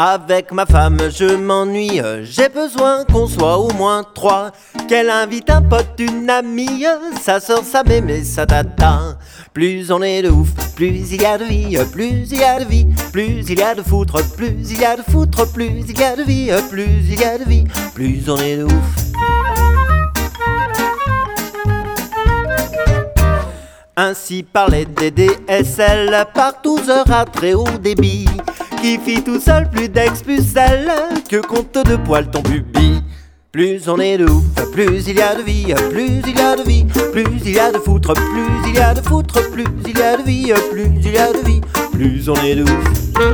Avec ma femme je m'ennuie, j'ai besoin qu'on soit au moins trois. Qu'elle invite un pote, une amie, sa soeur, sa mémé, sa tata. Plus on est de ouf, plus il y a de vie, plus il y a de vie, plus il y a de foutre, plus il y a de foutre, plus il y a de vie, plus il y a de vie, plus on est de ouf. Ainsi parlait des DSL par 12 heures à très haut débit, qui fit tout seul plus d'ex-pucelle que compte de poil ton pubis. Plus on est de ouf, plus il y a de vie, plus il y a de vie, plus il y a de foutre, plus il y a de foutre, plus il y a de vie, plus il y a de vie, plus on est de ouf.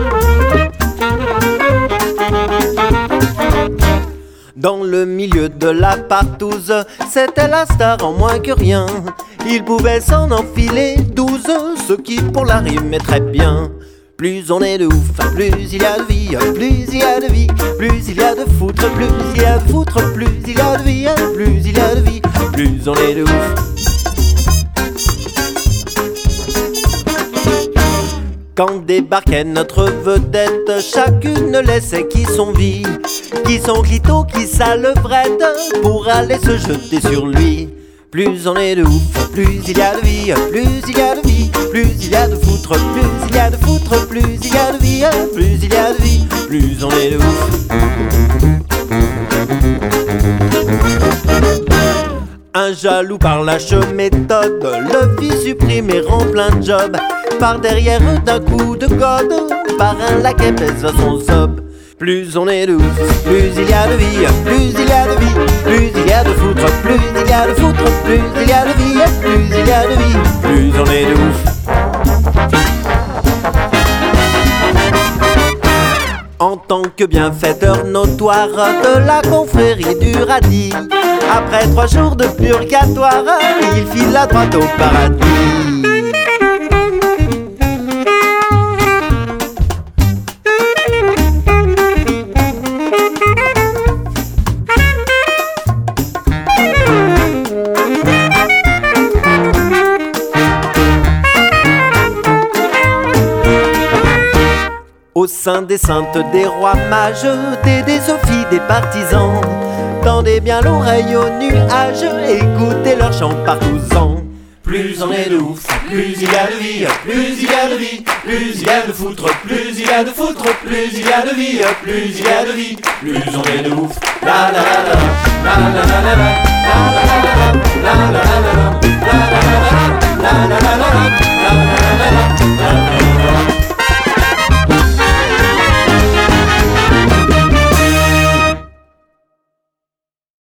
Dans le milieu de la partouze, c'était la star en moins que rien. Il pouvait s'en enfiler 12, ce qui pour la rime est très bien. Plus on est de ouf, plus il y a de vie, plus il y a de vie, plus il y a de foutre, plus il y a de foutre, plus il y a de vie, plus il y a de vie, plus on est de ouf. Quand débarquait notre vedette, chacune laissait qui son vie, qui son clito, qui sa levrette, pour aller se jeter sur lui. Plus on est de ouf, plus il y a de vie, plus il y a de vie, plus il y a de foutre, plus il y a de foutre, plus il y a de vie, plus il y a de vie, plus on est de ouf. Un jaloux par lâche méthode le fit supprimer en plein job. Par derrière d'un coup de code, par un laquais pèse à son sob. Plus on est de ouf, plus il y a de vie, plus il y a de vie, plus il y a de foutre, plus il y a de foutre, plus il y a de vie, plus il y a de vie, plus on est de ouf. En tant que bienfaiteur notoire de la confrérie du radis, après 3 jours de purgatoire, il file la droite au paradis. Au sein des saintes, des rois mages, des sophies, des partisans, tendez bien l'oreille aux nuages, écoutez leur chant partouzan. Plus on est de ouf, plus il y a de vie, plus il y a de vie, plus il y a de foutre, plus il y a de foutre, plus il y a de vie, plus il y a de vie, plus on est de ouf. La la la la, la la la la, la la la la, la la la la, la la la la, la la la la, la la la la.